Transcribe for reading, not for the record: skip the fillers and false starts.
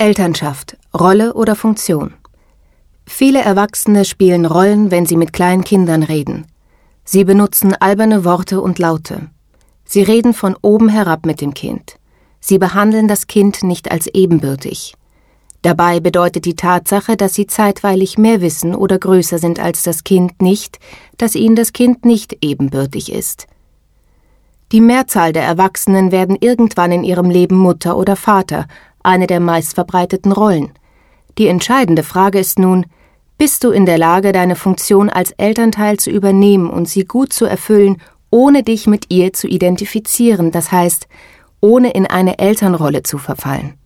Elternschaft, Rolle oder Funktion. Viele Erwachsene spielen Rollen, wenn sie mit kleinen Kindern reden. Sie benutzen alberne Worte und Laute. Sie reden von oben herab mit dem Kind. Sie behandeln das Kind nicht als ebenbürtig. Dabei bedeutet die Tatsache, dass sie zeitweilig mehr wissen oder größer sind als das Kind nicht, dass ihnen das Kind nicht ebenbürtig ist. Die Mehrzahl der Erwachsenen werden irgendwann in ihrem Leben Mutter oder Vater, eine der meistverbreiteten Rollen. Die entscheidende Frage ist nun: Bist du in der Lage, deine Funktion als Elternteil zu übernehmen und sie gut zu erfüllen, ohne dich mit ihr zu identifizieren, das heißt, ohne in eine Elternrolle zu verfallen?